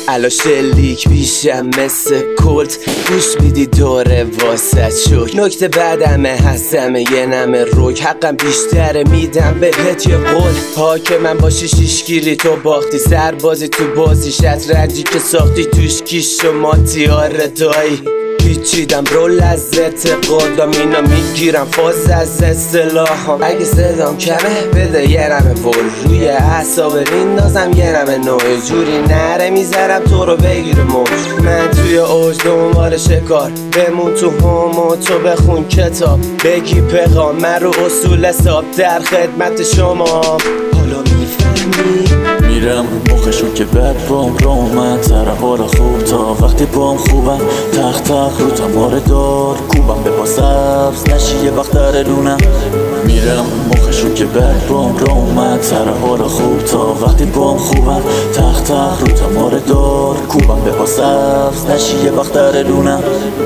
الا شلیک بیشم مثل کلت گوش میدی دوره واسه شک نکته بعدمه هستمه یه نمه روک حقم بیشتره میدم بهت یه قول که من باشی شیشگیری تو باختی سربازی تو بازی شطرنجی که ساختی توش کیش شما تیاره دایی پیچیدم رو لذت قدام اینا میگیرم فاز از اصطلاحام اگه صدام کمه بده یه نمه ول روی اعصاب میندازم یه نمه نوع جوری نره میذارم تو رو بگیر موج من توی اوج دنبال شکار بمون تو همو تو بخون کتاب بگی پیغام من رو اصول حساب در خدمت شما حالا میفهمی میرم مخشون که بد بام را اومد سر حال خوب تا وقتی بام خوبم تخت رو تماره دار کوبم به پا سبز نشی یه وقت در لونم میرم مخشون که بد بام را اومد سر حال خوب تا وقتی بام خوبم تخت رو تماره دار کوبم به پا سبز نشی یه وقت در لونم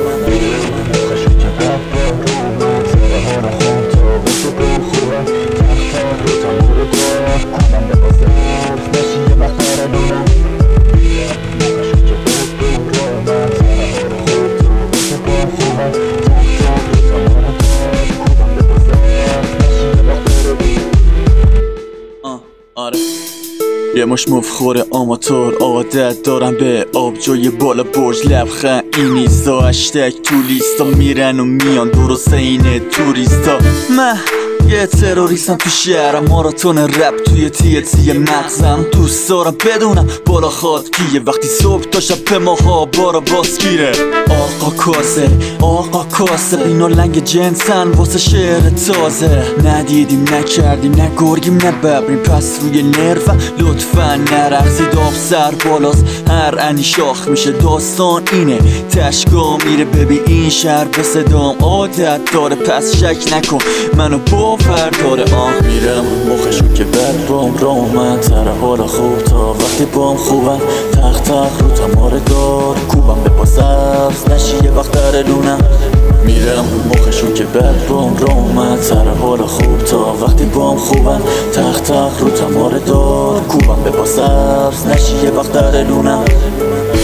یه مش مفخور آماتور عادت دارم به آبجوی بالا برج لبخند این نیستا هشتگ تو لیستا میرن و میان درسته اینه توریستا من یه تروریستم تو شهرم ماراتون رپ توی تیتی مغزم دوست دارم بدونم بالا خواد کیه وقتی صبح تا شب به ماها بارا باسگیره آقا کاسه اینا لنگ جنسن واسه شعر تازه ندیدیم نکردیم نه گرگیم نه ببریم پس روی نرفم لطفا نرقصید آب سر بالاست هر انی شاخ میشه داستان اینه تشگاه میره ببین این شهر به صدام عادت داره پس شک نکن منو باور داره میرم مخشون که بد بام را اومد سر حال خوب تا وقتی بام خوبم تخت رو تماره دار کوبم به پا سبز نشی یه وقت در لونم میرم مخشون که بد بام را اومد سر حال خوب تا وقتی بام خوبم تخت رو تماره دار کوبم به پا سبز نشی یه وقت در لونم